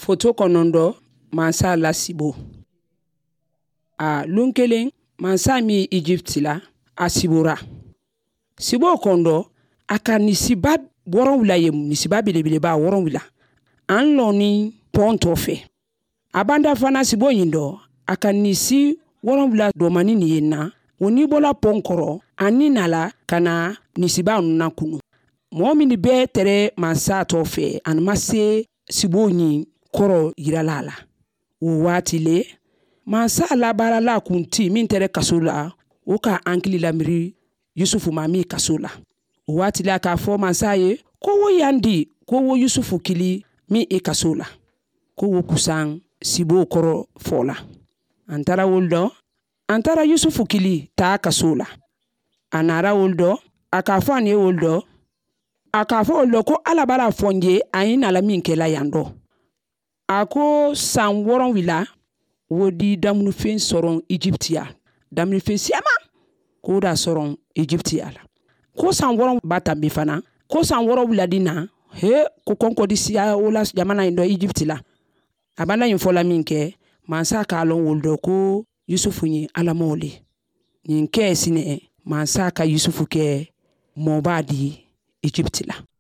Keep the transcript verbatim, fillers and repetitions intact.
Foto konondo mansa la sibo. A lunkelen mansa mi Egypt la a sibora. Sibo kondo aka nisiba woron wila ye nisiba bilebile ba woron wila. An loni ponto fe. Abanda fana sibo yindo aka nisi woron wila domani ni yena. Oni bola ponkoro ani nala kana nisiba nuna kunu. Mwomini be tere mansa tofe an mase sibo nyi koro yiralala. Uwati le mansa la bara la kunti min tere kasula uka ankili la miri Yusufu mami kasula. Uwati le aka fo mansa ye kowo yandi kowo Yusufu kili mi e kasula. Kowo kusang sibo koro fola. Antara woldo antara Yusufu kili ta kasula. Anara woldo aka fo anye woldo aka fo woldo ko alabara fonje ayin ala min kela yando. Ako san woron wila wodi damnu fen soron Egyptia. Damnu fen siyama ko da soron Egyptia la. Ko san woron bata bifana. Ko san woron wila dina. He ko konko di siya wala jamana indo Egypti la. Abanda yin fola minke mansa ka alon woldo ko Yusufu nyi alamoli. Nyinke sine mansa ka Yusufu ke mobadi Egypti la.